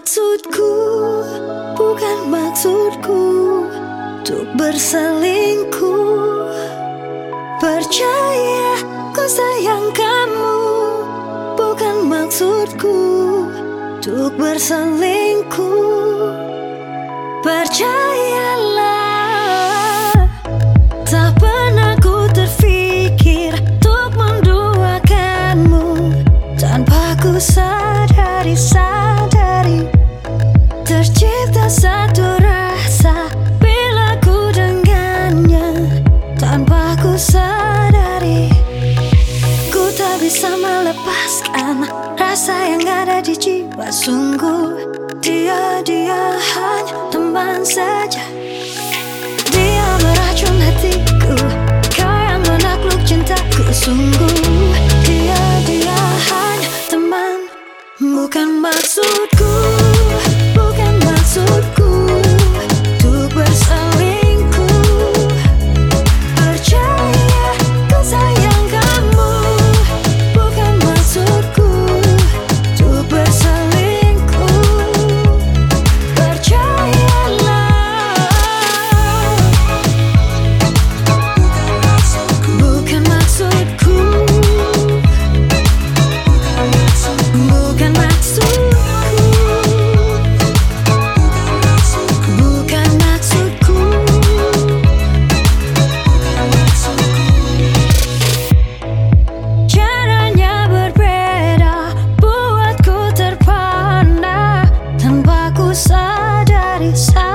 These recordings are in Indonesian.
maksudku, bukan maksudku untuk berselingkuh. Percaya ku sayang kamu, bukan maksudku untuk berselingkuh. Percayalah, tak pernah ku terfikir untuk menduakanmu tanpa ku sadari tercipta satu rasa bila ku dengannya tanpa ku sadari. Ku tak bisa melepaskan rasa yang ada di jiwa. Sungguh dia hanya teman saja. Dia meracun hatiku, kau yang menakluk cintaku. Sungguh dia hanya teman, bukan maksudku, bukan maksudku untuk berselingkuh. Percaya ku sayang kamu, bukan maksudku untuk berselingkuh. Percayalah, bukan maksudku, bukan maksudku, bukan maksudku. Caranya berbeda, buatku terpana tanpa ku sadari.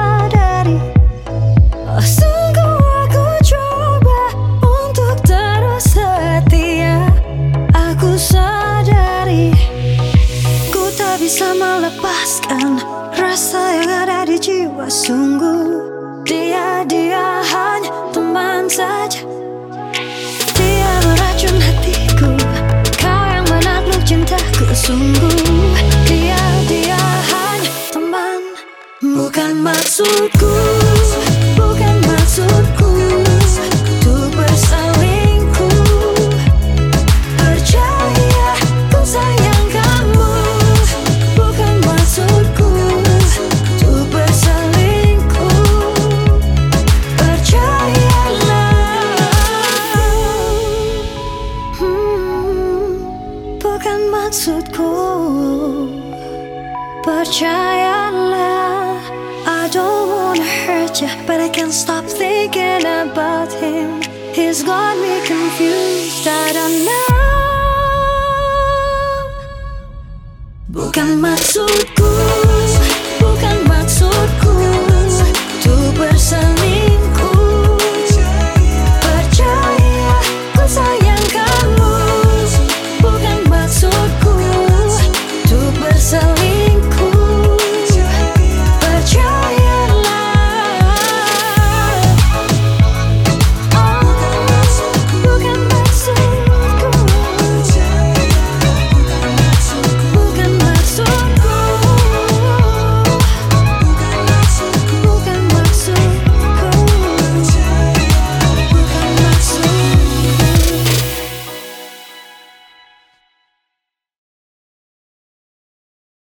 Sungguh aku coba untuk terus setia. Aku sadari ku tak bisa melepaskan rasa yang ada di jiwa. Sungguh dia hanya teman saja. Dia meracun hatiku, kau yang menakluk cintaku. Sungguh dia hanya teman, bukan maksudku, bukan maksudku untuk berselingkuh. Percaya ku sayang kamu, bukan maksudku untuk berselingkuh. Percayalah, bukan maksudku. Percayalah, I don't wanna hurt you, but I can't stop thinking about him. He's got me confused, I don't know. Bukan maksudku.